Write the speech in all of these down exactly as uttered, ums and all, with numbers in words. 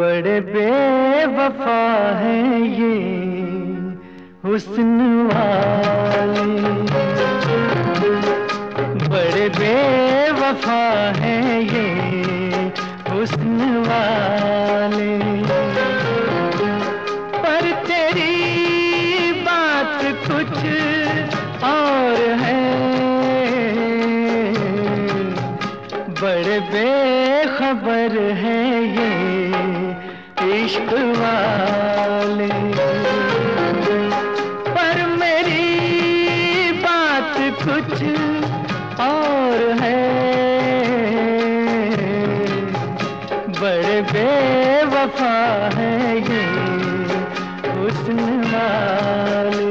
बड़े बेवफा हैं ये हुस्न वाले, बड़े बेवफा हैं ये हुस्न वाले। पर तेरी बात कुछ और है, बड़े बेखबर हैं ये इश्क वाले। पर मेरी बात कुछ और है, बड़े बेवफा हैं ये हुस्न वाले।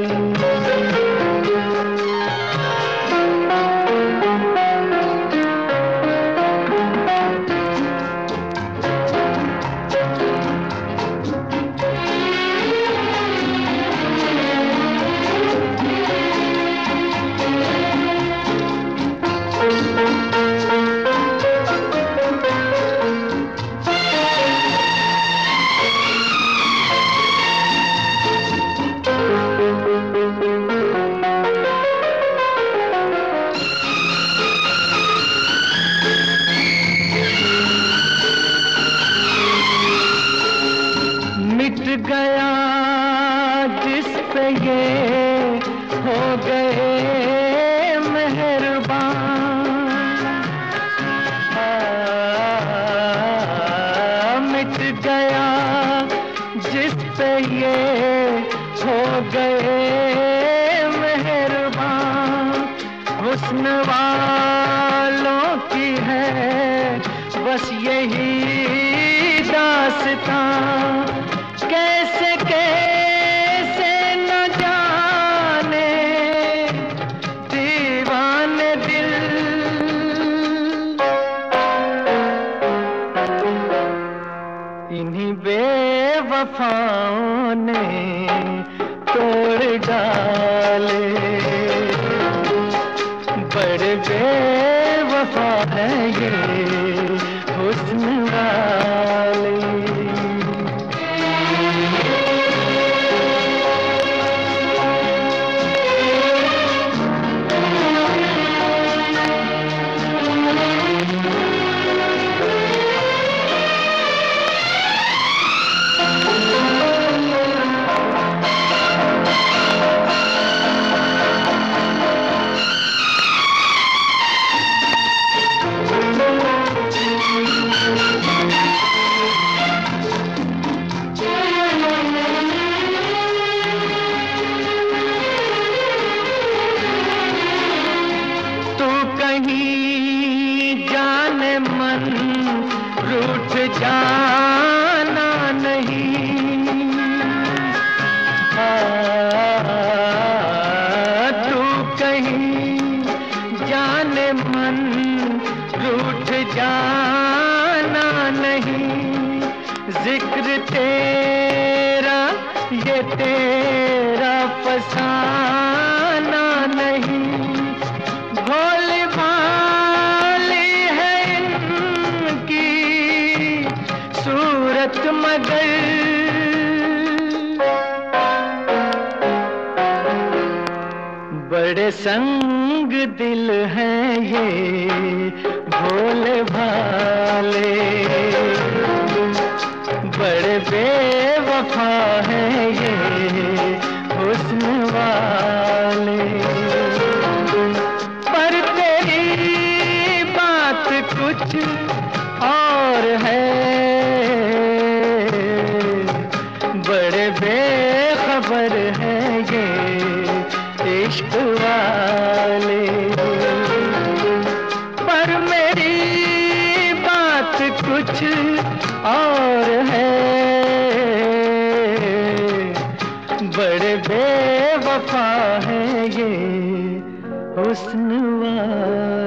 मिट गया जिस पे ये हो गए मेहरबान, मिट गया जिस पे ये हो गए मेहरबान। हुस्न वालों की है बस यही दास्तां, कैसे कैसे न जाने दीवाने दिल। इन्हीं बेवफाओं ने तोड़ डाले, बड़े बेवफा है ये हुस्न वाले। कहीं जाने मन रूठ जाना नहीं, आ, तू कहीं जाने मन रूठ जाना नहीं। जिक्र तेरा ये तेरा फसाना नहीं। भोली भाली है इनकी सूरत मगर बड़े संग दिल हैं ये भोले भाले, बड़े बेवफा हैं ये हुस्न वाले। पर तेरी बात कुछ और है, बड़े बेखबर हैं ये इश्क वाले। पर मेरी बात कुछ और है, बड़े बेवफा हैं ये हुस्न वाले।